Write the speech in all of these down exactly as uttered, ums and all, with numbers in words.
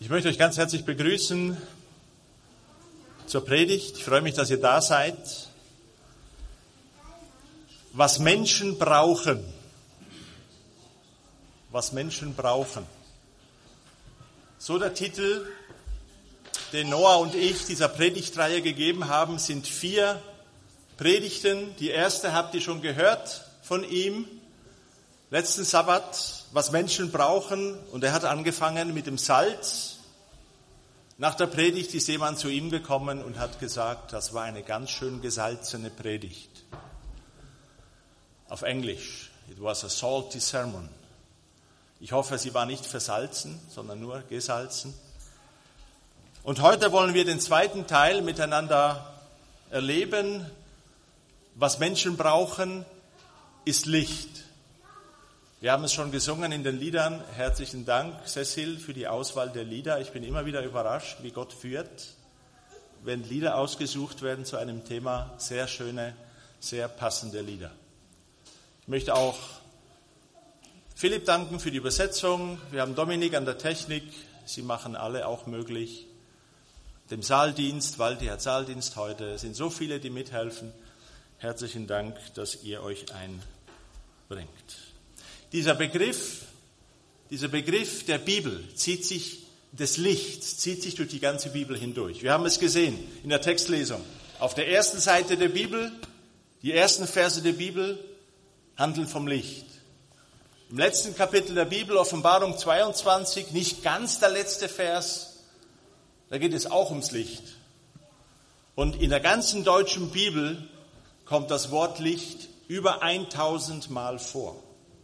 Ich möchte euch ganz herzlich begrüßen zur Predigt. Ich freue mich, dass ihr da seid. Was Menschen brauchen. Was Menschen brauchen. So der Titel, den Noah und ich dieser Predigtreihe gegeben haben, sind vier Predigten. Die erste habt ihr schon gehört von ihm. Letzten Sabbat, was Menschen brauchen. Und er hat angefangen mit dem Salz. Nach der Predigt ist jemand zu ihm gekommen und hat gesagt, das war eine ganz schön gesalzene Predigt. Auf Englisch. It was a salty sermon. Ich hoffe, sie war nicht versalzen, sondern nur gesalzen. Und heute wollen wir den zweiten Teil miteinander erleben. Was Menschen brauchen, ist Licht. Wir haben es schon gesungen in den Liedern. Herzlichen Dank, Cecil, für die Auswahl der Lieder. Ich bin immer wieder überrascht, wie Gott führt, wenn Lieder ausgesucht werden zu einem Thema. Sehr schöne, sehr passende Lieder. Ich möchte auch Philipp danken für die Übersetzung. Wir haben Dominik an der Technik. Sie machen alle auch möglich. Dem Saaldienst, Waldi hat Saaldienst heute. Es sind so viele, die mithelfen. Herzlichen Dank, dass ihr euch einbringt. Dieser Begriff, dieser Begriff der Bibel zieht sich, des Lichts zieht sich durch die ganze Bibel hindurch. Wir haben es gesehen in der Textlesung. Auf der ersten Seite der Bibel, die ersten Verse der Bibel handeln vom Licht. Im letzten Kapitel der Bibel, Offenbarung zweiundzwanzig, nicht ganz der letzte Vers, da geht es auch ums Licht. Und in der ganzen deutschen Bibel kommt das Wort Licht über tausend Mal vor.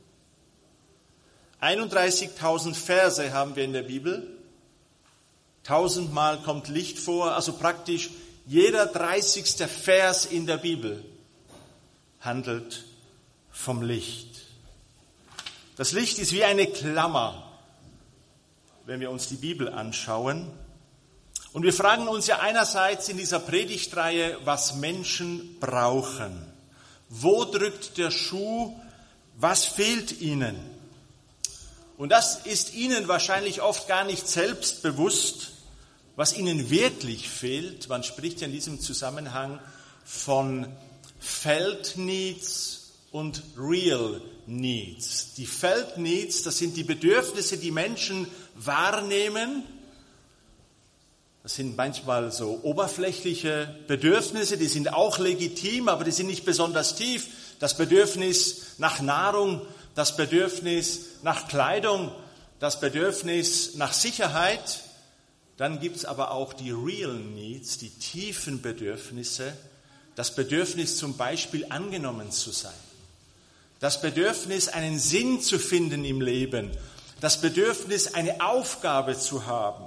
einunddreißigtausend Verse haben wir in der Bibel. Tausendmal kommt Licht vor, also praktisch jeder dreißigste Vers in der Bibel handelt vom Licht. Das Licht ist wie eine Klammer, wenn wir uns die Bibel anschauen. Und wir fragen uns ja einerseits in dieser Predigtreihe, was Menschen brauchen. Wo drückt der Schuh? Was fehlt ihnen? Und das ist ihnen wahrscheinlich oft gar nicht selbst bewusst, was ihnen wirklich fehlt. Man spricht ja in diesem Zusammenhang von Felt Needs und Real Needs. Die Felt Needs, das sind die Bedürfnisse, die Menschen wahrnehmen. Das sind manchmal so oberflächliche Bedürfnisse, die sind auch legitim, aber die sind nicht besonders tief. Das Bedürfnis nach Nahrung, das Bedürfnis nach Kleidung, das Bedürfnis nach Sicherheit. Dann gibt es aber auch die Real Needs, die tiefen Bedürfnisse. Das Bedürfnis zum Beispiel angenommen zu sein. Das Bedürfnis, einen Sinn zu finden im Leben. Das Bedürfnis, eine Aufgabe zu haben.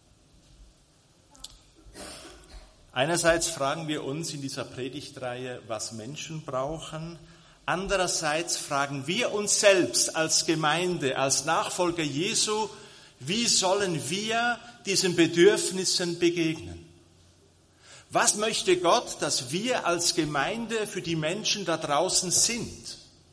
Einerseits fragen wir uns in dieser Predigtreihe, was Menschen brauchen. Andererseits fragen wir uns selbst als Gemeinde, als Nachfolger Jesu, wie sollen wir diesen Bedürfnissen begegnen? Was möchte Gott, dass wir als Gemeinde für die Menschen da draußen sind?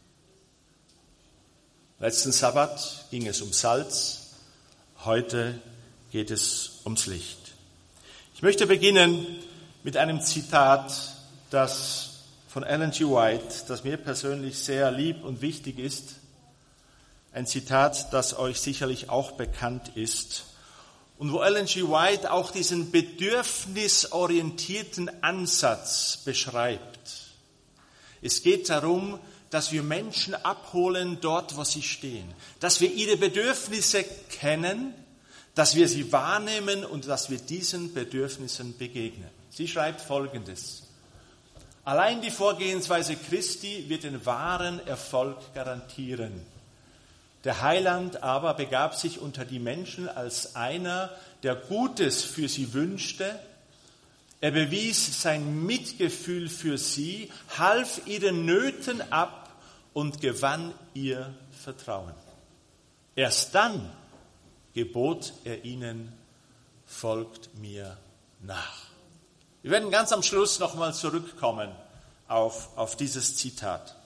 Letzten Sabbat ging es um Salz, heute geht es ums Licht. Ich möchte beginnen mit einem Zitat, das von Ellen G. White, das mir persönlich sehr lieb und wichtig ist. Ein Zitat, das euch sicherlich auch bekannt ist. Und wo Ellen G. White auch diesen bedürfnisorientierten Ansatz beschreibt. Es geht darum, dass wir Menschen abholen dort, wo sie stehen. Dass wir ihre Bedürfnisse kennen, dass wir sie wahrnehmen und dass wir diesen Bedürfnissen begegnen. Sie schreibt Folgendes. Allein die Vorgehensweise Christi wird den wahren Erfolg garantieren. Der Heiland aber begab sich unter die Menschen als einer, der Gutes für sie wünschte. Er bewies sein Mitgefühl für sie, half ihren Nöten ab und gewann ihr Vertrauen. Erst dann gebot er ihnen, folgt mir nach. Wir werden ganz am Schluss nochmal zurückkommen auf, auf dieses Zitat.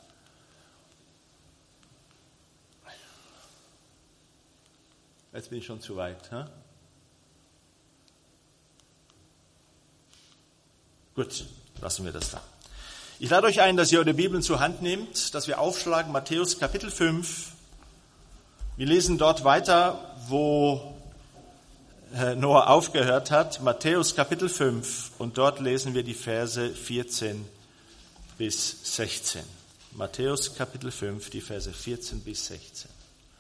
Jetzt bin ich schon zu weit. Hä? Gut, lassen wir das da. Ich lade euch ein, dass ihr eure Bibeln zur Hand nehmt, dass wir aufschlagen, Matthäus Kapitel fünf. Wir lesen dort weiter, wo Noah aufgehört hat, Matthäus Kapitel fünf, und dort lesen wir die Verse vierzehn bis sechzehn. Matthäus Kapitel fünf, die Verse vierzehn bis sechzehn.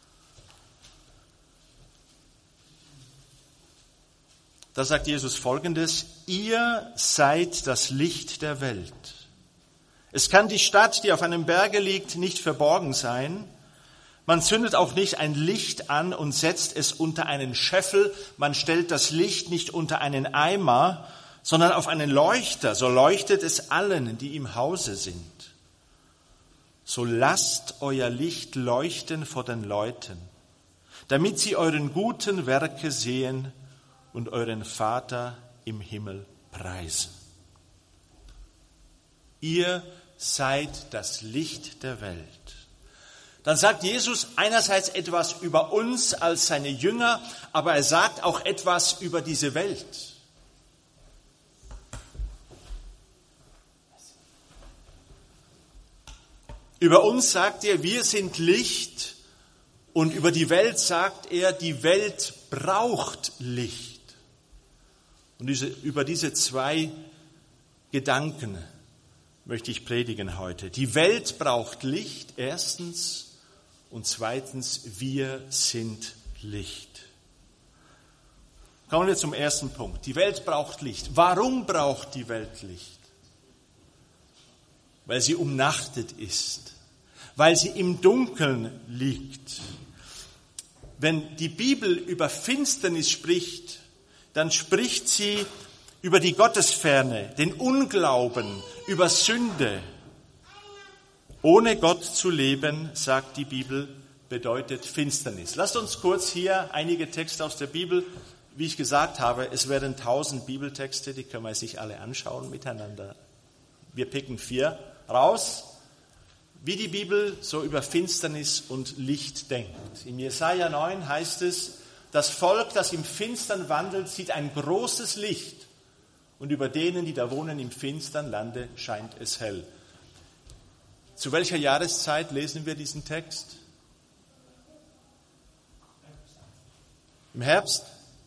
Da sagt Jesus Folgendes: Ihr seid das Licht der Welt. Es kann die Stadt, die auf einem Berge liegt, nicht verborgen sein. Man zündet auch nicht ein Licht an und setzt es unter einen Scheffel. Man stellt das Licht nicht unter einen Eimer, sondern auf einen Leuchter. So leuchtet es allen, die im Hause sind. So lasst euer Licht leuchten vor den Leuten, damit sie euren guten Werke sehen und euren Vater im Himmel preisen. Ihr seid das Licht der Welt. Dann sagt Jesus einerseits etwas über uns als seine Jünger, aber er sagt auch etwas über diese Welt. Über uns sagt er, wir sind Licht, und über die Welt sagt er, die Welt braucht Licht. Und diese, über diese zwei Gedanken möchte ich predigen heute. Die Welt braucht Licht, erstens, und zweitens, wir sind Licht. Kommen wir zum ersten Punkt. Die Welt braucht Licht. Warum braucht die Welt Licht? Weil sie umnachtet ist, weil sie im Dunkeln liegt. Wenn die Bibel über Finsternis spricht, dann spricht sie über die Gottesferne, den Unglauben, über Sünde. Ohne Gott zu leben, sagt die Bibel, bedeutet Finsternis. Lasst uns kurz hier einige Texte aus der Bibel, wie ich gesagt habe, es werden tausend Bibeltexte, die können wir sich alle anschauen miteinander. Wir picken vier raus, wie die Bibel so über Finsternis und Licht denkt. In Jesaja neun heißt es, das Volk, das im Finstern wandelt, sieht ein großes Licht, und über denen, die da wohnen im finstern Lande, scheint es hell. Zu welcher Jahreszeit lesen wir diesen Text? Im Herbst?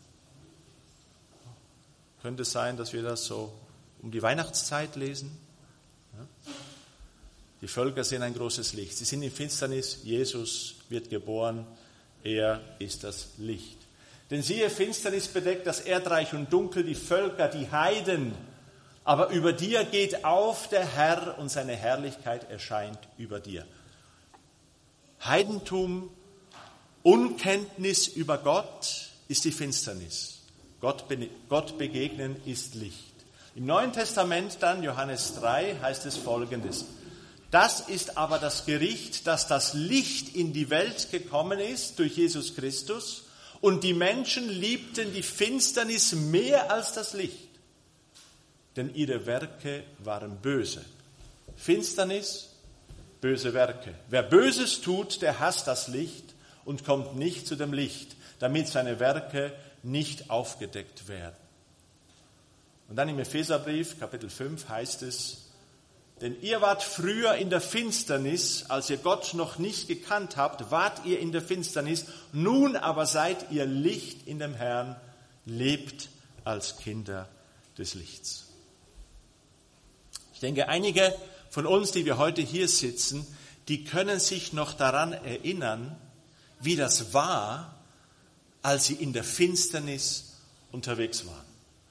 Könnte es sein, dass wir das so um die Weihnachtszeit lesen? Ja. Die Völker sehen ein großes Licht. Sie sind in Finsternis. Jesus wird geboren. Er ist das Licht. Denn siehe, Finsternis bedeckt das Erdreich und Dunkel, die Völker, die Heiden. Aber über dir geht auf der Herr, und seine Herrlichkeit erscheint über dir. Heidentum, Unkenntnis über Gott ist die Finsternis. Gott, Gott begegnen ist Licht. Im Neuen Testament dann, Johannes drei, heißt es Folgendes: Das ist aber das Gericht, dass das Licht in die Welt gekommen ist durch Jesus Christus, und die Menschen liebten die Finsternis mehr als das Licht, denn ihre Werke waren böse. Finsternis, böse Werke. Wer Böses tut, der hasst das Licht und kommt nicht zu dem Licht, damit seine Werke nicht aufgedeckt werden. Und dann im Epheserbrief, Kapitel fünf, heißt es: Denn ihr wart früher in der Finsternis, als ihr Gott noch nicht gekannt habt, wart ihr in der Finsternis, nun aber seid ihr Licht in dem Herrn, lebt als Kinder des Lichts. Ich denke, einige von uns, die wir heute hier sitzen, die können sich noch daran erinnern, wie das war, als sie in der Finsternis unterwegs waren.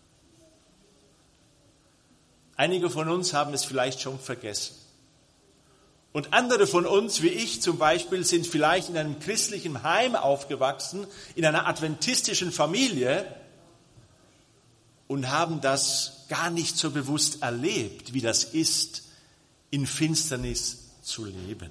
Einige von uns haben es vielleicht schon vergessen. Und andere von uns, wie ich zum Beispiel, sind vielleicht in einem christlichen Heim aufgewachsen, in einer adventistischen Familie, und haben das gar nicht so bewusst erlebt, wie das ist, in Finsternis zu leben.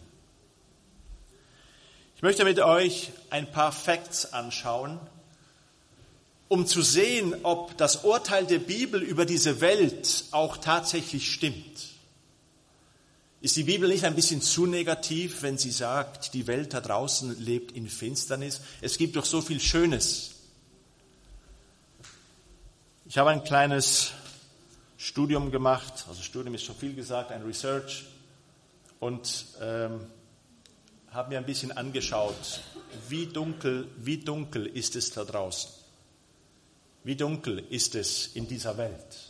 Ich möchte mit euch ein paar Facts anschauen, um zu sehen, ob das Urteil der Bibel über diese Welt auch tatsächlich stimmt. Ist die Bibel nicht ein bisschen zu negativ, wenn sie sagt, die Welt da draußen lebt in Finsternis? Es gibt doch so viel Schönes. Ich habe ein kleines Studium gemacht, also Studium ist schon viel gesagt, ein Research, und ähm, habe mir ein bisschen angeschaut, wie dunkel, wie dunkel ist es da draußen? Wie dunkel ist es in dieser Welt?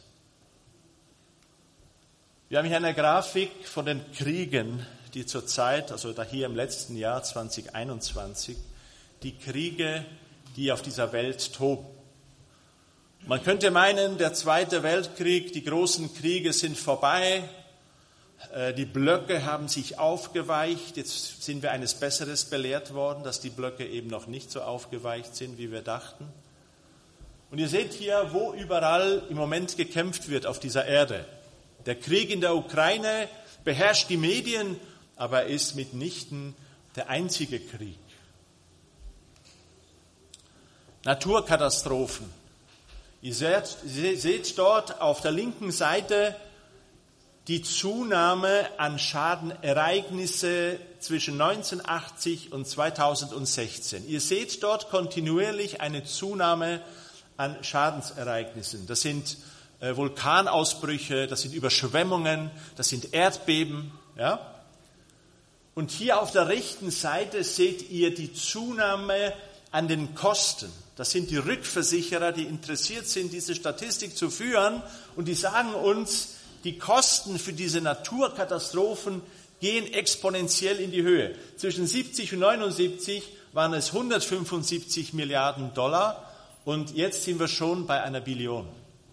Wir haben hier eine Grafik von den Kriegen, die zurzeit, also da hier im letzten Jahr zwanzig einundzwanzig, die Kriege, die auf dieser Welt toben. Man könnte meinen, der Zweite Weltkrieg, die großen Kriege sind vorbei, die Blöcke haben sich aufgeweicht, jetzt sind wir eines Besseres belehrt worden, dass die Blöcke eben noch nicht so aufgeweicht sind, wie wir dachten. Und ihr seht hier, wo überall im Moment gekämpft wird auf dieser Erde. Der Krieg in der Ukraine beherrscht die Medien, aber er ist mitnichten der einzige Krieg. Naturkatastrophen. Ihr seht, ihr seht dort auf der linken Seite die Zunahme an Schadenereignisse zwischen neunzehnhundertachtzig und zweitausendsechzehn. Ihr seht dort kontinuierlich eine Zunahme an Schadensereignissen. Das sind äh, Vulkanausbrüche, das sind Überschwemmungen, das sind Erdbeben. Ja? Und hier auf der rechten Seite seht ihr die Zunahme an den Kosten. Das sind die Rückversicherer, die interessiert sind, diese Statistik zu führen, und die sagen uns, die Kosten für diese Naturkatastrophen gehen exponentiell in die Höhe. Zwischen siebzig und neunundsiebzig waren es hundertfünfundsiebzig Milliarden Dollar und jetzt sind wir schon bei einer Billion.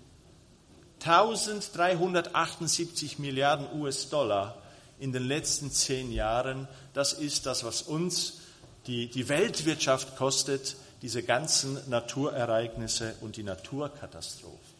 eintausenddreihundertachtundsiebzig Milliarden U S-Dollar in den letzten zehn Jahren, das ist das, was uns die, die Weltwirtschaft kostet, diese ganzen Naturereignisse und die Naturkatastrophen.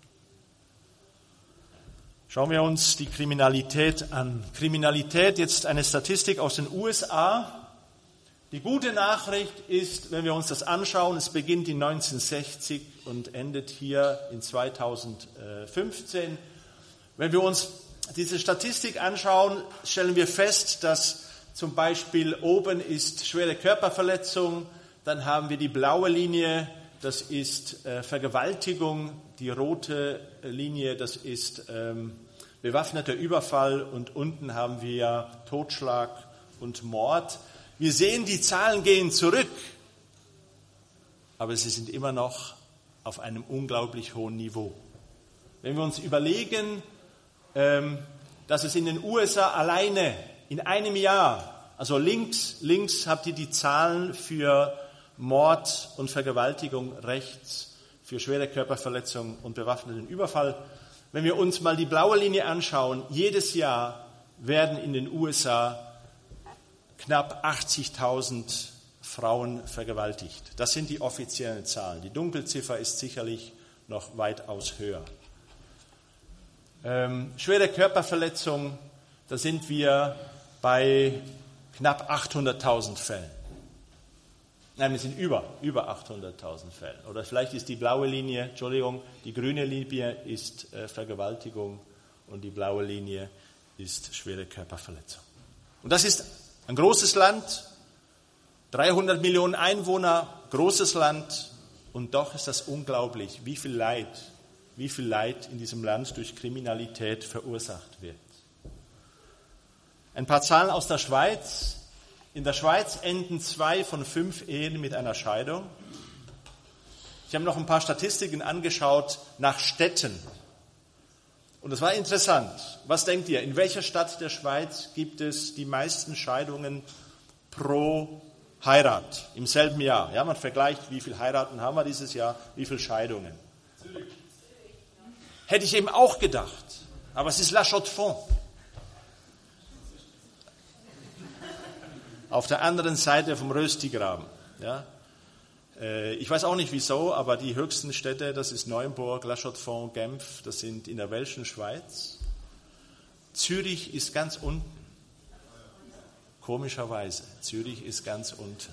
Schauen wir uns die Kriminalität an. Kriminalität, jetzt eine Statistik aus den U S A. Die gute Nachricht ist, wenn wir uns das anschauen, es beginnt in neunzehnhundertsechzig und endet hier in zweitausendfünfzehn. Wenn wir uns diese Statistik anschauen, stellen wir fest, dass zum Beispiel oben ist schwere Körperverletzung, dann haben wir die blaue Linie, das ist äh, Vergewaltigung, die rote Linie, das ist ähm, bewaffneter Überfall, und unten haben wir Totschlag und Mord. Wir sehen, die Zahlen gehen zurück, aber sie sind immer noch auf einem unglaublich hohen Niveau. Wenn wir uns überlegen, ähm, dass es in den U S A alleine in einem Jahr, also links, links habt ihr die Zahlen für Mord und Vergewaltigung, rechts für schwere Körperverletzung und bewaffneten Überfall. Wenn wir uns mal die blaue Linie anschauen, jedes Jahr werden in den U S A knapp achtzigtausend Frauen vergewaltigt. Das sind die offiziellen Zahlen. Die Dunkelziffer ist sicherlich noch weitaus höher. Ähm, schwere Körperverletzung, da sind wir bei knapp achthunderttausend Fällen. Nein, wir sind über, über achthunderttausend Fällen. Oder vielleicht ist die blaue Linie, Entschuldigung, die grüne Linie ist äh, Vergewaltigung und die blaue Linie ist schwere Körperverletzung. Und das ist ein großes Land, dreihundert Millionen Einwohner, großes Land, und doch ist das unglaublich, wie viel Leid, wie viel Leid in diesem Land durch Kriminalität verursacht wird. Ein paar Zahlen aus der Schweiz. In der Schweiz enden zwei von fünf Ehen mit einer Scheidung. Ich habe noch ein paar Statistiken angeschaut nach Städten. Und das war interessant. Was denkt ihr, in welcher Stadt der Schweiz gibt es die meisten Scheidungen pro Heirat im selben Jahr? Ja, man vergleicht, wie viele Heiraten haben wir dieses Jahr, wie viele Scheidungen. Zürich. Hätte ich eben auch gedacht. Aber es ist La Chaux-de-Fonds. Auf der anderen Seite vom Röstigraben. Ja. Ich weiß auch nicht wieso, aber die höchsten Städte, das ist Neuenburg, La Chaux-de-Fonds, Genf, das sind in der welschen Schweiz. Zürich ist ganz unten. Komischerweise, Zürich ist ganz unten.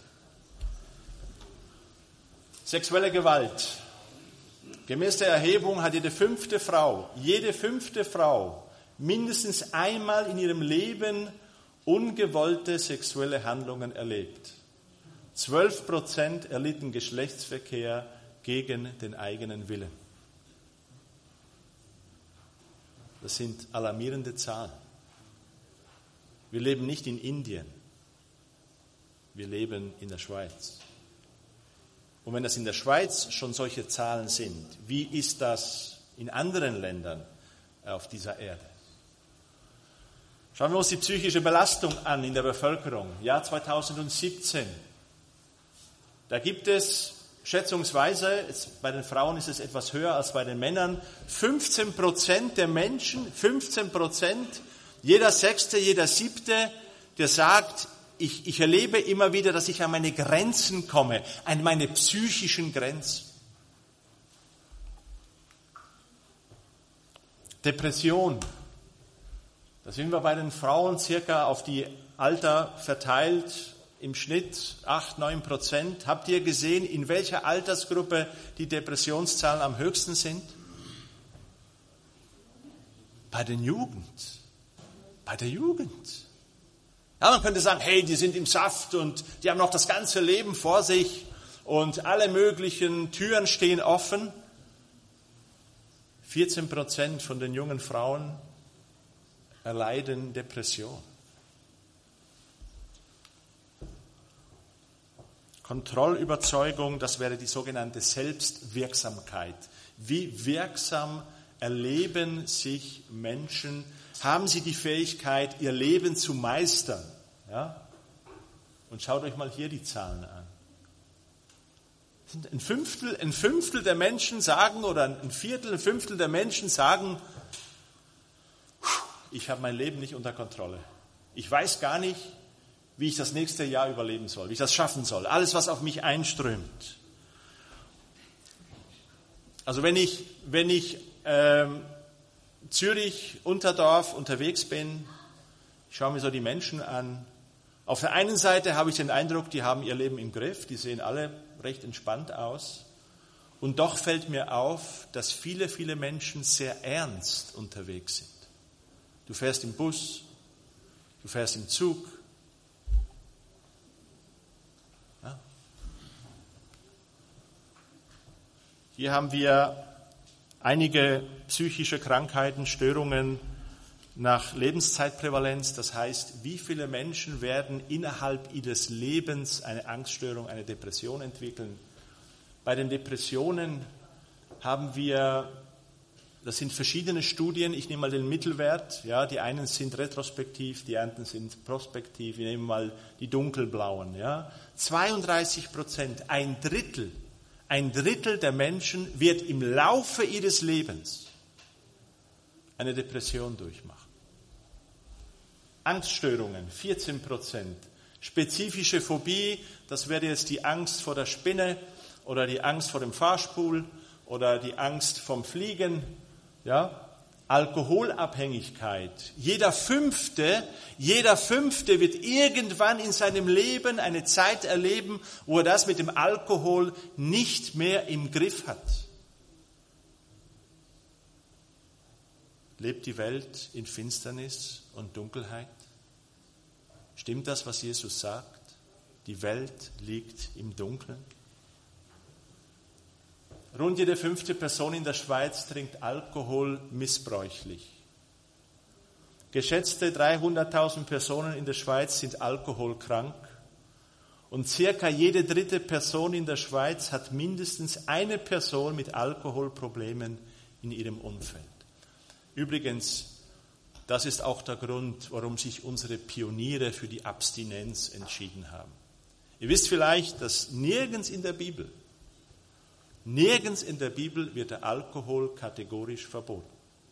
Sexuelle Gewalt. Gemäß der Erhebung hat jede fünfte Frau, jede fünfte Frau mindestens einmal in ihrem Leben ungewollte sexuelle Handlungen erlebt. Zwölf Prozent erlitten Geschlechtsverkehr gegen den eigenen Willen. Das sind alarmierende Zahlen. Wir leben nicht in Indien. Wir leben in der Schweiz. Und wenn das in der Schweiz schon solche Zahlen sind, wie ist das in anderen Ländern auf dieser Erde? Schauen wir uns die psychische Belastung an in der Bevölkerung. Jahr zweitausendsiebzehn. Da gibt es schätzungsweise, bei den Frauen ist es etwas höher als bei den Männern, fünfzehn Prozent der Menschen, fünfzehn Prozent, jeder Sechste, jeder Siebte, der sagt, ich, ich erlebe immer wieder, dass ich an meine Grenzen komme, an meine psychischen Grenzen. Depression. Da sind wir bei den Frauen circa auf die Alter verteilt, im Schnitt acht, neun Prozent. Habt ihr gesehen, in welcher Altersgruppe die Depressionszahlen am höchsten sind? Bei den Jugend. Bei der Jugend. Ja, man könnte sagen, hey, die sind im Saft und die haben noch das ganze Leben vor sich und alle möglichen Türen stehen offen. vierzehn Prozent von den jungen Frauen erleiden Depression. Kontrollüberzeugung, das wäre die sogenannte Selbstwirksamkeit. Wie wirksam erleben sich Menschen? Haben sie die Fähigkeit, ihr Leben zu meistern? Ja? Und schaut euch mal hier die Zahlen an. Ein Fünftel, ein Fünftel der Menschen sagen, oder ein Viertel, ein Fünftel der Menschen sagen, ich habe mein Leben nicht unter Kontrolle. Ich weiß gar nicht, wie ich das nächste Jahr überleben soll, wie ich das schaffen soll. Alles, was auf mich einströmt. Also wenn ich, wenn ich ähm, Zürich, Unterdorf unterwegs bin, ich schaue mir so die Menschen an. Auf der einen Seite habe ich den Eindruck, die haben ihr Leben im Griff, die sehen alle recht entspannt aus. Und doch fällt mir auf, dass viele, viele Menschen sehr ernst unterwegs sind. Du fährst im Bus, du fährst im Zug. Ja. Hier haben wir einige psychische Krankheiten, Störungen nach Lebenszeitprävalenz. Das heißt, wie viele Menschen werden innerhalb ihres Lebens eine Angststörung, eine Depression entwickeln. Bei den Depressionen haben wir, das sind verschiedene Studien, ich nehme mal den Mittelwert, ja, die einen sind retrospektiv, die anderen sind prospektiv, wir nehmen mal die dunkelblauen. Ja. zweiunddreißig Prozent, ein Drittel, ein Drittel der Menschen wird im Laufe ihres Lebens eine Depression durchmachen. Angststörungen, vierzehn Prozent. Spezifische Phobie, das wäre jetzt die Angst vor der Spinne oder die Angst vor dem Fahrstuhl oder die Angst vom Fliegen. Ja? Alkoholabhängigkeit. Jeder Fünfte, jeder Fünfte wird irgendwann in seinem Leben eine Zeit erleben, wo er das mit dem Alkohol nicht mehr im Griff hat. Lebt die Welt in Finsternis und Dunkelheit? Stimmt das, was Jesus sagt? Die Welt liegt im Dunkeln. Rund jede fünfte Person in der Schweiz trinkt Alkohol missbräuchlich. Geschätzte dreihunderttausend Personen in der Schweiz sind alkoholkrank und circa jede dritte Person in der Schweiz hat mindestens eine Person mit Alkoholproblemen in ihrem Umfeld. Übrigens, das ist auch der Grund, warum sich unsere Pioniere für die Abstinenz entschieden haben. Ihr wisst vielleicht, dass nirgends in der Bibel, nirgends in der Bibel wird der Alkohol kategorisch verboten.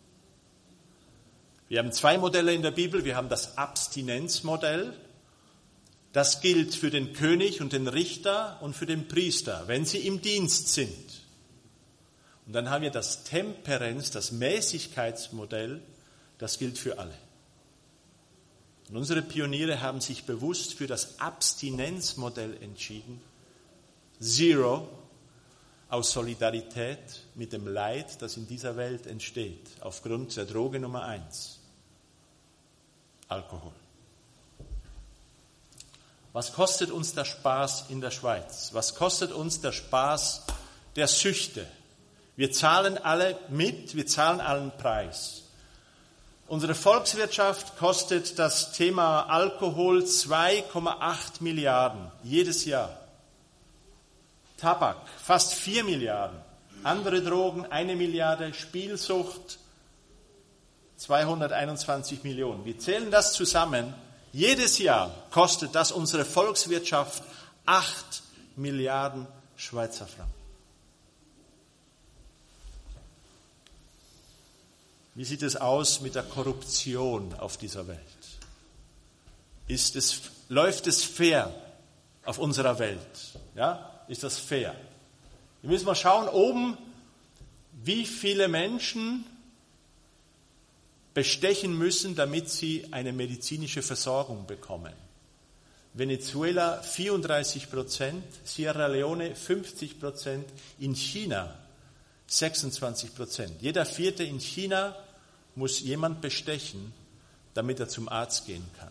Wir haben zwei Modelle in der Bibel. Wir haben das Abstinenzmodell. Das gilt für den König und den Richter und für den Priester, wenn sie im Dienst sind. Und dann haben wir das Temperenz, das Mäßigkeitsmodell, das gilt für alle. Und unsere Pioniere haben sich bewusst für das Abstinenzmodell entschieden. Zero, aus Solidarität mit dem Leid, das in dieser Welt entsteht, aufgrund der Droge Nummer eins, Alkohol. Was kostet uns der Spaß in der Schweiz? Was kostet uns der Spaß der Süchte? Wir zahlen alle mit, wir zahlen allen Preis. Unsere Volkswirtschaft kostet das Thema Alkohol zwei Komma acht Milliarden jedes Jahr. Tabak fast vier Milliarden. Andere Drogen eine Milliarde. Spielsucht zweihunderteinundzwanzig Millionen. Wir zählen das zusammen. Jedes Jahr kostet das unsere Volkswirtschaft acht Milliarden Schweizer Franken. Wie sieht es aus mit der Korruption auf dieser Welt? Ist es, läuft es fair auf unserer Welt? Ja? Ist das fair? Wir müssen mal schauen, oben, wie viele Menschen bestechen müssen, damit sie eine medizinische Versorgung bekommen. Venezuela vierunddreißig Prozent, Sierra Leone fünfzig Prozent, in China sechsundzwanzig Prozent. Jeder Vierte in China muss jemand bestechen, damit er zum Arzt gehen kann.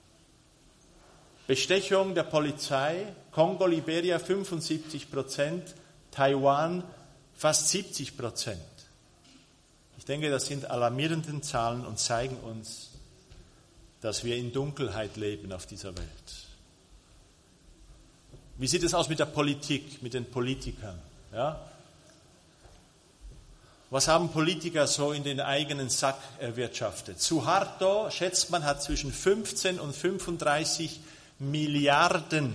Bestechung der Polizei, Kongo, Liberia fünfundsiebzig Prozent, Taiwan fast siebzig Prozent. Ich denke, das sind alarmierende Zahlen und zeigen uns, dass wir in Dunkelheit leben auf dieser Welt. Wie sieht es aus mit der Politik, mit den Politikern? Ja? Was haben Politiker so in den eigenen Sack erwirtschaftet? Suharto, schätzt man, hat zwischen fünfzehn und fünfunddreißig Milliarden.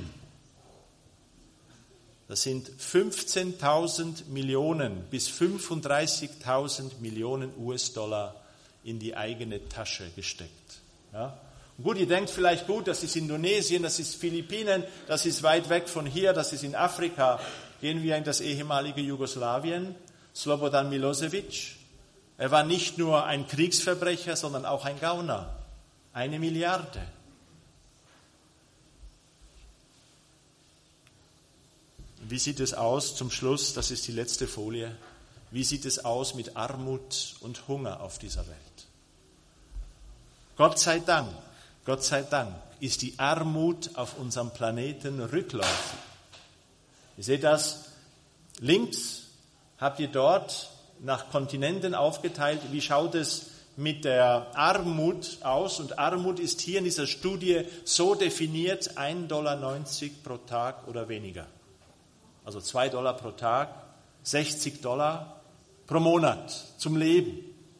Das sind fünfzehntausend Millionen bis fünfunddreißigtausend Millionen U S-Dollar in die eigene Tasche gesteckt. Ja? Und gut, ihr denkt vielleicht, gut, das ist Indonesien, das ist Philippinen, das ist weit weg von hier, das ist in Afrika. Gehen wir in das ehemalige Jugoslawien. Slobodan Milosevic, er war nicht nur ein Kriegsverbrecher, sondern auch ein Gauner. Eine Milliarde. Wie sieht es aus zum Schluss, das ist die letzte Folie, wie sieht es aus mit Armut und Hunger auf dieser Welt? Gott sei Dank, Gott sei Dank ist die Armut auf unserem Planeten rückläufig. Ihr seht das links. Habt ihr dort nach Kontinenten aufgeteilt, wie schaut es mit der Armut aus? Und Armut ist hier in dieser Studie so definiert, ein Dollar neunzig pro Tag oder weniger. Also zwei Dollar pro Tag, sechzig Dollar pro Monat zum Leben.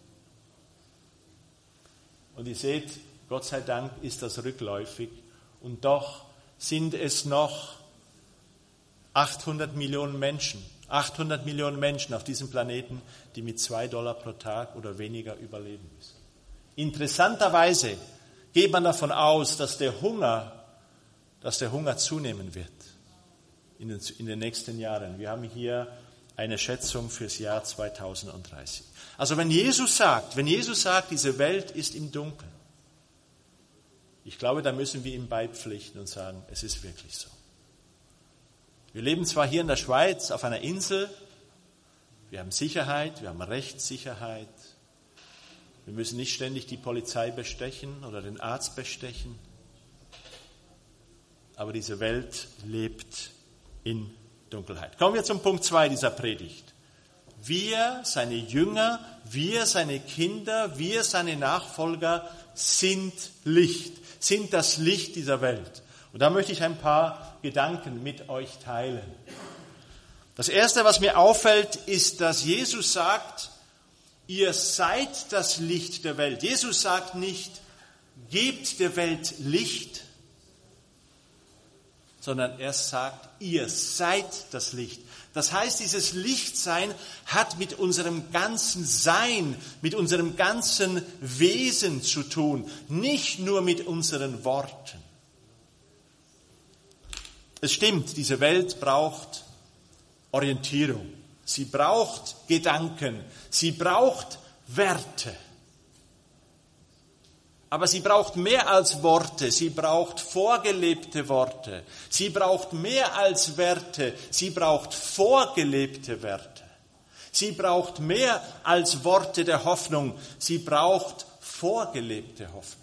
Und ihr seht, Gott sei Dank ist das rückläufig. Und doch sind es noch achthundert Millionen Menschen, achthundert Millionen Menschen auf diesem Planeten, die mit zwei Dollar pro Tag oder weniger überleben müssen. Interessanterweise geht man davon aus, dass der Hunger, dass der Hunger zunehmen wird in den, in den nächsten Jahren. Wir haben hier eine Schätzung fürs Jahr zweitausenddreißig. Also wenn Jesus sagt, wenn Jesus sagt, diese Welt ist im Dunkeln, ich glaube, da müssen wir ihm beipflichten und sagen, es ist wirklich so. Wir leben zwar hier in der Schweiz auf einer Insel, wir haben Sicherheit, wir haben Rechtssicherheit, wir müssen nicht ständig die Polizei bestechen oder den Arzt bestechen, aber diese Welt lebt in Dunkelheit. Kommen wir zum Punkt zwei dieser Predigt. Wir, seine Jünger, wir, seine Kinder, wir, seine Nachfolger sind Licht, sind das Licht dieser Welt. Und da möchte ich ein paar Gedanken mit euch teilen. Das Erste, was mir auffällt, ist, dass Jesus sagt, ihr seid das Licht der Welt. Jesus sagt nicht, gebt der Welt Licht, sondern er sagt, ihr seid das Licht. Das heißt, dieses Lichtsein hat mit unserem ganzen Sein, mit unserem ganzen Wesen zu tun, nicht nur mit unseren Worten. Es stimmt, diese Welt braucht Orientierung, sie braucht Gedanken, sie braucht Werte. Aber sie braucht mehr als Worte, sie braucht vorgelebte Worte, sie braucht mehr als Werte, sie braucht vorgelebte Werte. Sie braucht mehr als Worte der Hoffnung, sie braucht vorgelebte Hoffnung.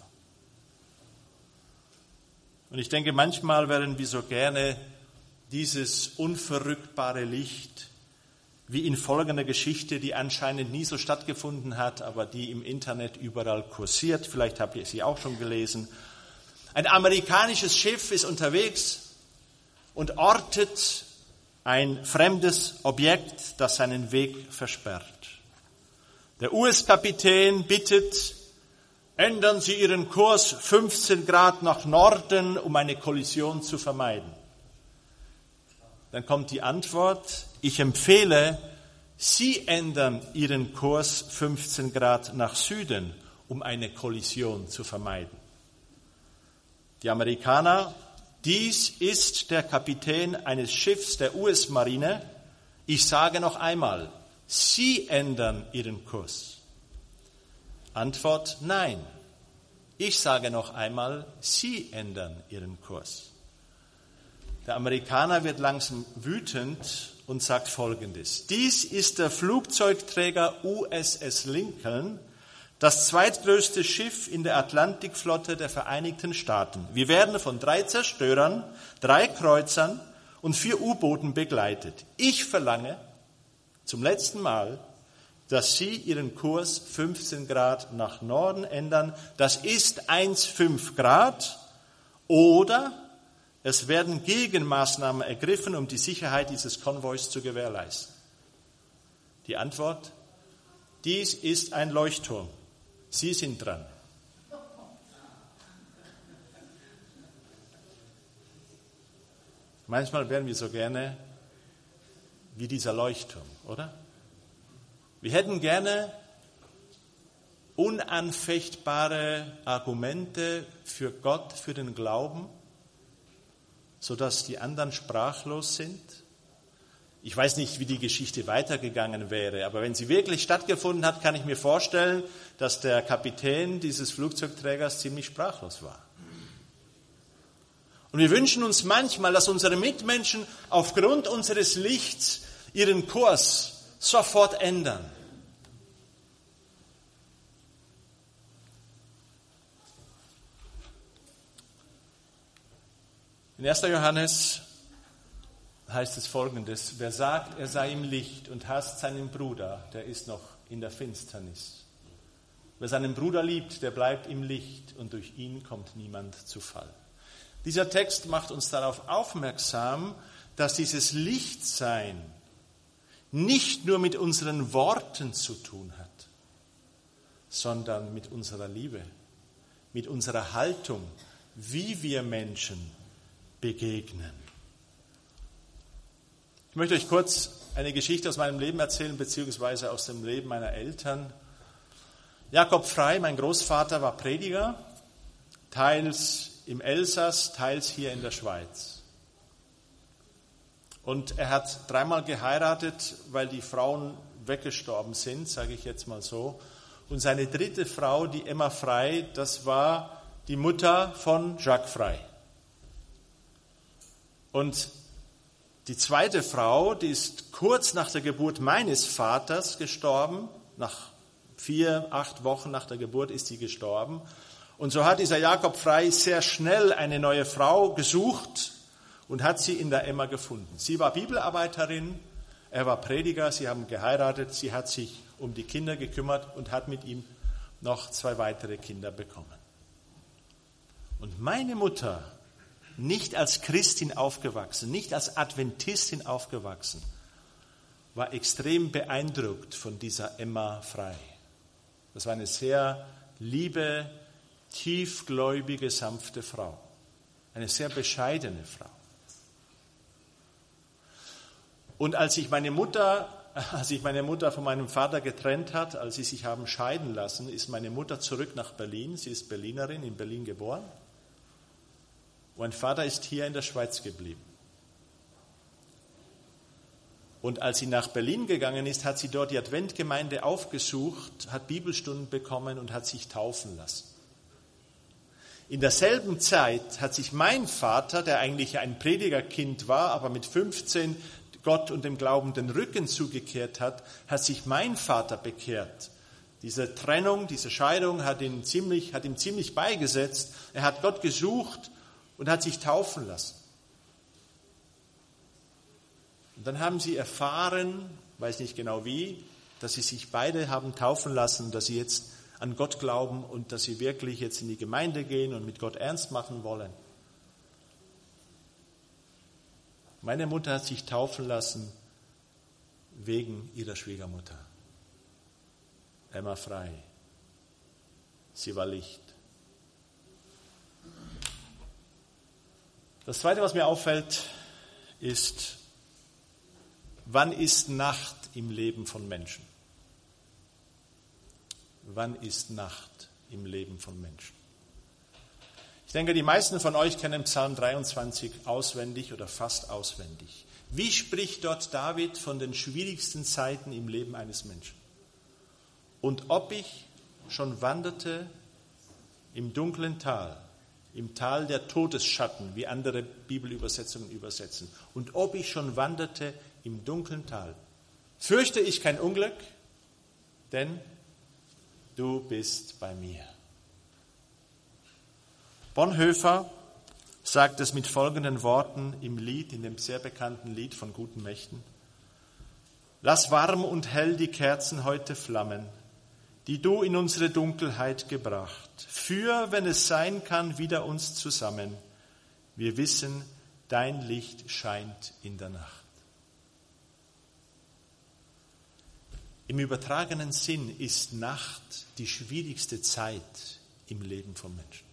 Und ich denke, manchmal wären wir so gerne dieses unverrückbare Licht wie in folgender Geschichte, die anscheinend nie so stattgefunden hat, aber die im Internet überall kursiert. Vielleicht habt ihr sie auch schon gelesen. Ein amerikanisches Schiff ist unterwegs und ortet ein fremdes Objekt, das seinen Weg versperrt. Der U S-Kapitän bittet, ändern Sie Ihren Kurs fünfzehn Grad nach Norden, um eine Kollision zu vermeiden. Dann kommt die Antwort, ich empfehle, Sie ändern Ihren Kurs fünfzehn Grad nach Süden, um eine Kollision zu vermeiden. Die Amerikaner, dies ist der Kapitän eines Schiffs der U S-Marine. Ich sage noch einmal, Sie ändern Ihren Kurs. Antwort, nein. Ich sage noch einmal, Sie ändern Ihren Kurs. Der Amerikaner wird langsam wütend und sagt Folgendes. Dies ist der Flugzeugträger U S S Lincoln, das zweitgrößte Schiff in der Atlantikflotte der Vereinigten Staaten. Wir werden von drei Zerstörern, drei Kreuzern und vier U-Booten begleitet. Ich verlange zum letzten Mal, dass Sie Ihren Kurs fünfzehn Grad nach Norden ändern. Das ist eins Komma fünf Grad oder es werden Gegenmaßnahmen ergriffen, um die Sicherheit dieses Konvois zu gewährleisten. Die Antwort, dies ist ein Leuchtturm. Sie sind dran. Manchmal wären wir so gerne wie dieser Leuchtturm, oder? Wir hätten gerne unanfechtbare Argumente für Gott, für den Glauben, sodass die anderen sprachlos sind. Ich weiß nicht, wie die Geschichte weitergegangen wäre, aber wenn sie wirklich stattgefunden hat, kann ich mir vorstellen, dass der Kapitän dieses Flugzeugträgers ziemlich sprachlos war. Und wir wünschen uns manchmal, dass unsere Mitmenschen aufgrund unseres Lichts ihren Kurs sofort ändern. In erster Johannes heißt es Folgendes, wer sagt, er sei im Licht und hasst seinen Bruder, der ist noch in der Finsternis. Wer seinen Bruder liebt, der bleibt im Licht und durch ihn kommt niemand zu Fall. Dieser Text macht uns darauf aufmerksam, dass dieses Lichtsein nicht nur mit unseren Worten zu tun hat, sondern mit unserer Liebe, mit unserer Haltung, wie wir Menschen begegnen. Ich möchte euch kurz eine Geschichte aus meinem Leben erzählen, beziehungsweise aus dem Leben meiner Eltern. Jakob Frey, mein Großvater, war Prediger, teils im Elsass, teils hier in der Schweiz. Und er hat dreimal geheiratet, weil die Frauen weggestorben sind, sage ich jetzt mal so. Und seine dritte Frau, die Emma Frey, das war die Mutter von Jacques Frey. Und die zweite Frau, die ist kurz nach der Geburt meines Vaters gestorben. Nach vier, acht Wochen nach der Geburt ist sie gestorben. Und so hat dieser Jakob Frey sehr schnell eine neue Frau gesucht und hat sie in der Emma gefunden. Sie war Bibelarbeiterin, er war Prediger, sie haben geheiratet, sie hat sich um die Kinder gekümmert und hat mit ihm noch zwei weitere Kinder bekommen. Und meine Mutter, nicht als Christin aufgewachsen, nicht als Adventistin aufgewachsen, war extrem beeindruckt von dieser Emma Frey. Das war eine sehr liebe, tiefgläubige, sanfte Frau. Eine sehr bescheidene Frau. Und als sich meine Mutter, als sich meine Mutter von meinem Vater getrennt hat, als sie sich haben scheiden lassen, ist meine Mutter zurück nach Berlin. Sie ist Berlinerin, in Berlin geboren. Mein Vater ist hier in der Schweiz geblieben. Und als sie nach Berlin gegangen ist, hat sie dort die Adventgemeinde aufgesucht, hat Bibelstunden bekommen und hat sich taufen lassen. In derselben Zeit hat sich mein Vater, der eigentlich ein Predigerkind war, aber mit fünfzehn Gott und dem Glauben den Rücken zugekehrt hat, hat sich mein Vater bekehrt. Diese Trennung, diese Scheidung hat ihn ziemlich, hat ihm ziemlich beigesetzt. Er hat Gott gesucht und hat sich taufen lassen. Und dann haben sie erfahren, weiß nicht genau wie, dass sie sich beide haben taufen lassen, dass sie jetzt an Gott glauben und dass sie wirklich jetzt in die Gemeinde gehen und mit Gott ernst machen wollen. Meine Mutter hat sich taufen lassen wegen ihrer Schwiegermutter. Emma Frei. Sie war Licht. Das Zweite, was mir auffällt, ist, wann ist Nacht im Leben von Menschen? Wann ist Nacht im Leben von Menschen? Ich denke, die meisten von euch kennen Psalm dreiundzwanzig auswendig oder fast auswendig. Wie spricht dort David von den schwierigsten Zeiten im Leben eines Menschen? Und ob ich schon wanderte im dunklen Tal, im Tal der Todesschatten, wie andere Bibelübersetzungen übersetzen, und ob ich schon wanderte im dunklen Tal, fürchte ich kein Unglück, denn du bist bei mir. Bonhoeffer sagt es mit folgenden Worten im Lied, in dem sehr bekannten Lied von Guten Mächten. Lass warm und hell die Kerzen heute flammen, die du in unsere Dunkelheit gebracht. Führ, wenn es sein kann, wieder uns zusammen. Wir wissen, dein Licht scheint in der Nacht. Im übertragenen Sinn ist Nacht die schwierigste Zeit im Leben von Menschen.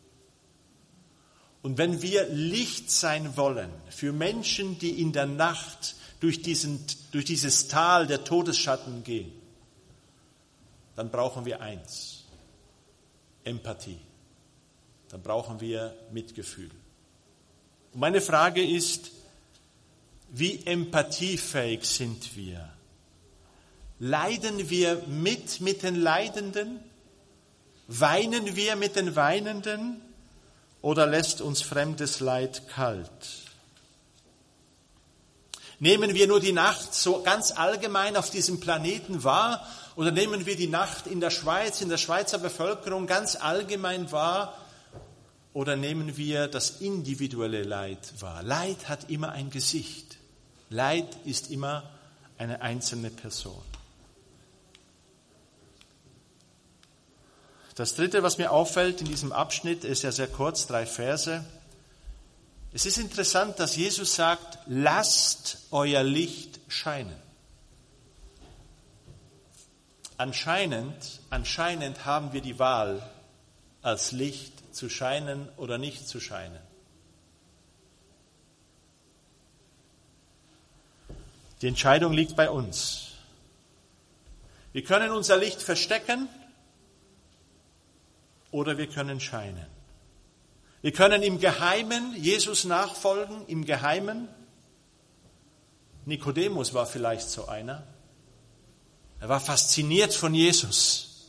Und wenn wir Licht sein wollen für Menschen, die in der Nacht durch, diesen, durch dieses Tal der Todesschatten gehen, dann brauchen wir eins, Empathie. Dann brauchen wir Mitgefühl. Und meine Frage ist, wie empathiefähig sind wir? Leiden wir mit mit den Leidenden? Weinen wir mit den Weinenden? Oder lässt uns fremdes Leid kalt? Nehmen wir nur die Nacht so ganz allgemein auf diesem Planeten wahr? Oder nehmen wir die Nacht in der Schweiz, in der Schweizer Bevölkerung ganz allgemein wahr? Oder nehmen wir das individuelle Leid wahr? Leid hat immer ein Gesicht. Leid ist immer eine einzelne Person. Das Dritte, was mir auffällt in diesem Abschnitt, ist ja sehr kurz, drei Verse. Es ist interessant, dass Jesus sagt, lasst euer Licht scheinen. Anscheinend, anscheinend haben wir die Wahl, als Licht zu scheinen oder nicht zu scheinen. Die Entscheidung liegt bei uns. Wir können unser Licht verstecken oder wir können scheinen. Wir können im Geheimen Jesus nachfolgen, im Geheimen. Nikodemus war vielleicht so einer. Er war fasziniert von Jesus.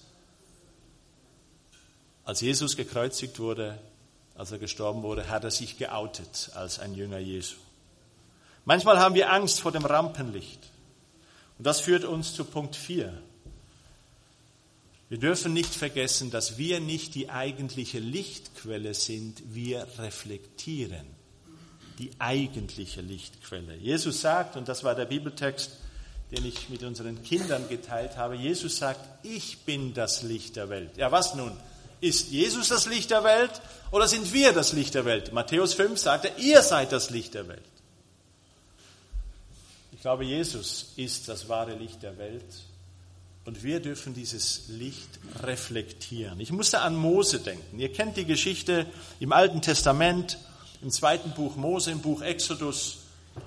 Als Jesus gekreuzigt wurde, als er gestorben wurde, hat er sich geoutet als ein Jünger Jesu. Manchmal haben wir Angst vor dem Rampenlicht. Und das führt uns zu Punkt vier. Wir dürfen nicht vergessen, dass wir nicht die eigentliche Lichtquelle sind, wir reflektieren die eigentliche Lichtquelle. Jesus sagt, und das war der Bibeltext, den ich mit unseren Kindern geteilt habe, Jesus sagt, ich bin das Licht der Welt. Ja, was nun? Ist Jesus das Licht der Welt oder sind wir das Licht der Welt? Matthäus fünf sagt er, ihr seid das Licht der Welt. Ich glaube, Jesus ist das wahre Licht der Welt. Und wir dürfen dieses Licht reflektieren. Ich musste an Mose denken. Ihr kennt die Geschichte im Alten Testament, im zweiten Buch Mose, im Buch Exodus.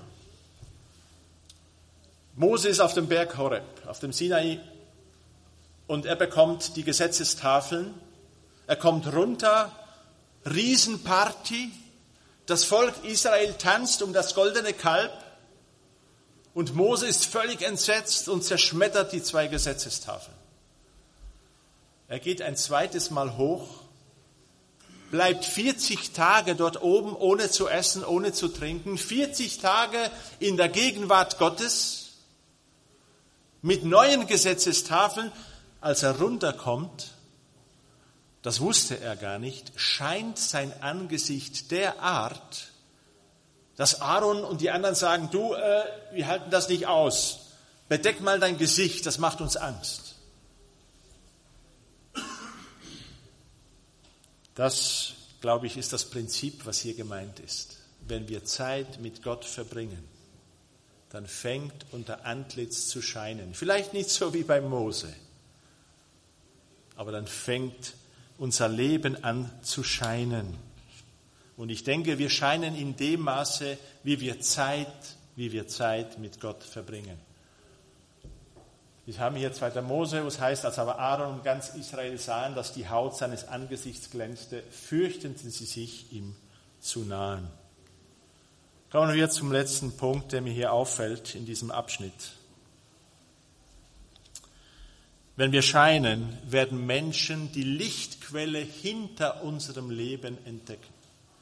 Mose ist auf dem Berg Horeb, auf dem Sinai, und er bekommt die Gesetzestafeln. Er kommt runter, Riesenparty. Das Volk Israel tanzt um das goldene Kalb. Und Mose ist völlig entsetzt und zerschmettert die zwei Gesetzestafeln. Er geht ein zweites Mal hoch, bleibt vierzig Tage dort oben, ohne zu essen, ohne zu trinken, vierzig Tage in der Gegenwart Gottes, mit neuen Gesetzestafeln. Als er runterkommt, das wusste er gar nicht, scheint sein Angesicht derart, dass Aaron und die anderen sagen, du, äh, wir halten das nicht aus. Bedeck mal dein Gesicht, das macht uns Angst. Das, glaube ich, ist das Prinzip, was hier gemeint ist. Wenn wir Zeit mit Gott verbringen, dann fängt unser Antlitz zu scheinen. Vielleicht nicht so wie bei Mose, aber dann fängt unser Leben an zu scheinen. Und ich denke, wir scheinen in dem Maße, wie wir Zeit, wie wir Zeit mit Gott verbringen. Wir haben hier zweiter Mose, wo es heißt, als aber Aaron und ganz Israel sahen, dass die Haut seines Angesichts glänzte, fürchteten sie sich, ihm zu nahen. Kommen wir zum letzten Punkt, der mir hier auffällt in diesem Abschnitt. Wenn wir scheinen, werden Menschen die Lichtquelle hinter unserem Leben entdecken.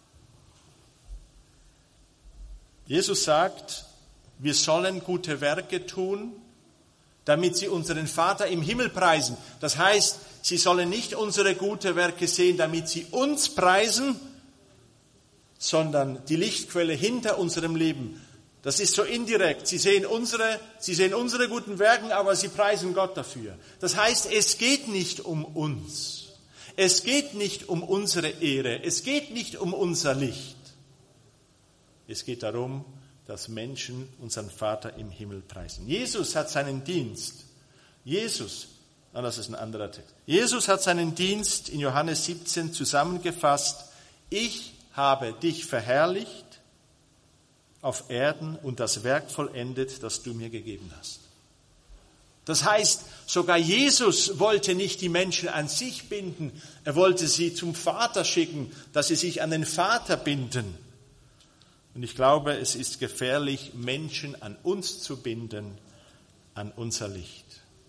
Jesus sagt, wir sollen gute Werke tun, damit sie unseren Vater im Himmel preisen. Das heißt, sie sollen nicht unsere guten Werke sehen, damit sie uns preisen, sondern die Lichtquelle hinter unserem Leben. Das ist so indirekt. Sie sehen unsere, sie sehen unsere guten Werke, aber sie preisen Gott dafür. Das heißt, es geht nicht um uns. Es geht nicht um unsere Ehre. Es geht nicht um unser Licht. Es geht darum, dass Menschen unseren Vater im Himmel preisen. Jesus hat seinen Dienst. Jesus, ah, das ist ein anderer Text. Jesus hat seinen Dienst in Johannes siebzehn zusammengefasst. Ich habe dich verherrlicht auf Erden und das Werk vollendet, das du mir gegeben hast. Das heißt, sogar Jesus wollte nicht die Menschen an sich binden. Er wollte sie zum Vater schicken, dass sie sich an den Vater binden. Und ich glaube, es ist gefährlich, Menschen an uns zu binden, an unser Licht.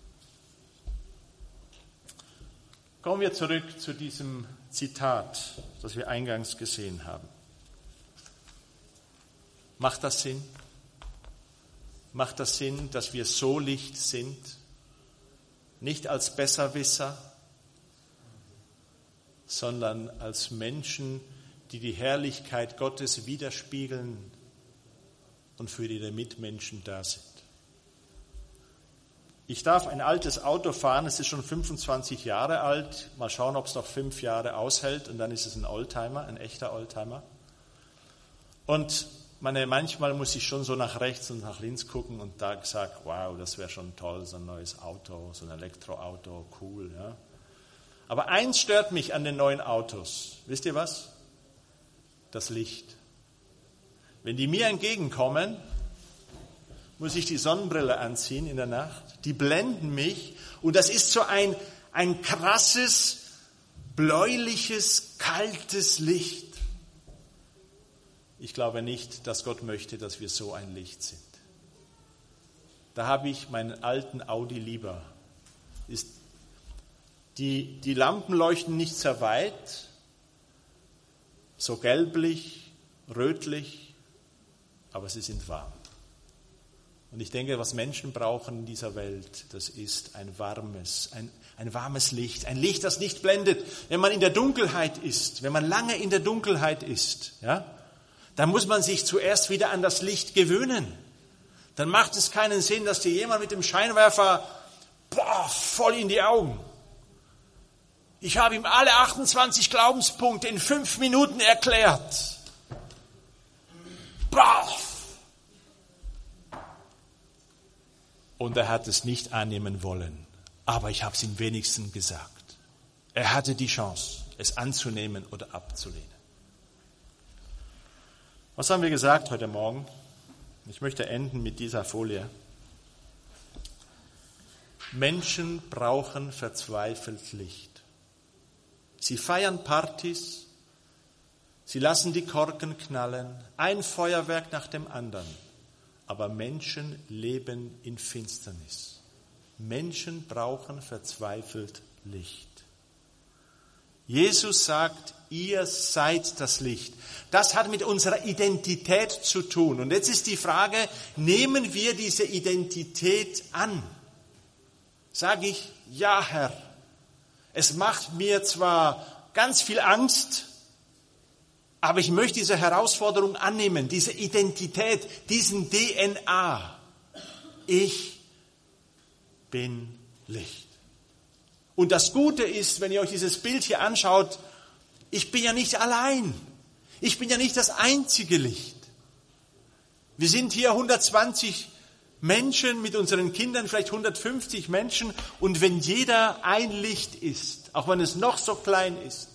Kommen wir zurück zu diesem Zitat, das wir eingangs gesehen haben. Macht das Sinn? Macht das Sinn, dass wir so Licht sind? Nicht als Besserwisser, sondern als Menschen, die die Herrlichkeit Gottes widerspiegeln und für ihre Mitmenschen da sind. Ich darf ein altes Auto fahren, es ist schon fünfundzwanzig Jahre alt. Mal schauen, ob es noch fünf Jahre aushält und dann ist es ein Oldtimer, ein echter Oldtimer. Und meine, manchmal muss ich schon so nach rechts und nach links gucken und da sage, wow, das wäre schon toll, so ein neues Auto, so ein Elektroauto, cool. Ja. Aber eins stört mich an den neuen Autos. Wisst ihr was? Das Licht. Wenn die mir entgegenkommen, muss ich die Sonnenbrille anziehen in der Nacht. Die blenden mich und das ist so ein, ein krasses, bläuliches, kaltes Licht. Ich glaube nicht, dass Gott möchte, dass wir so ein Licht sind. Da habe ich meinen alten Audi lieber. Ist die, die Lampen leuchten nicht sehr weit, so gelblich, rötlich, aber sie sind warm. Und ich denke, was Menschen brauchen in dieser Welt, das ist ein warmes, ein, ein warmes Licht. Ein Licht, das nicht blendet. Wenn man in der Dunkelheit ist, wenn man lange in der Dunkelheit ist, ja, dann muss man sich zuerst wieder an das Licht gewöhnen. Dann macht es keinen Sinn, dass dir jemand mit dem Scheinwerfer boah, voll in die Augen. Ich habe ihm alle achtundzwanzig Glaubenspunkte in fünf Minuten erklärt. Boah. Und er hat es nicht annehmen wollen. Aber ich habe es ihm wenigstens gesagt. Er hatte die Chance, es anzunehmen oder abzulehnen. Was haben wir gesagt heute Morgen? Ich möchte enden mit dieser Folie. Menschen brauchen verzweifelt Licht. Sie feiern Partys, sie lassen die Korken knallen, ein Feuerwerk nach dem anderen. Aber Menschen leben in Finsternis. Menschen brauchen verzweifelt Licht. Jesus sagt, ihr seid das Licht. Das hat mit unserer Identität zu tun. Und jetzt ist die Frage, nehmen wir diese Identität an? Sage ich, ja Herr, es macht mir zwar ganz viel Angst, aber ich möchte diese Herausforderung annehmen, diese Identität, diesen D N A. Ich bin Licht. Und das Gute ist, wenn ihr euch dieses Bild hier anschaut, ich bin ja nicht allein. Ich bin ja nicht das einzige Licht. Wir sind hier hundertzwanzig Menschen mit unseren Kindern, vielleicht hundertfünfzig Menschen. Und wenn jeder ein Licht ist, auch wenn es noch so klein ist,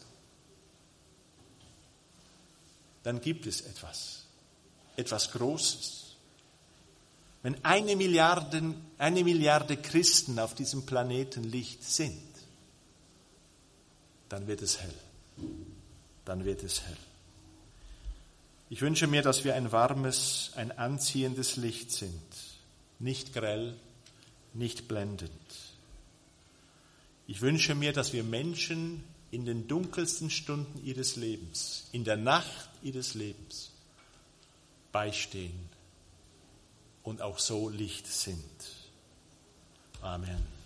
dann gibt es etwas, etwas Großes. Wenn eine Milliarde, eine Milliarde Christen auf diesem Planeten Licht sind, dann wird es hell. Dann wird es hell. Ich wünsche mir, dass wir ein warmes, ein anziehendes Licht sind. Nicht grell, nicht blendend. Ich wünsche mir, dass wir Menschen in den dunkelsten Stunden ihres Lebens, in der Nacht ihres Lebens beistehen und auch so Licht sind. Amen.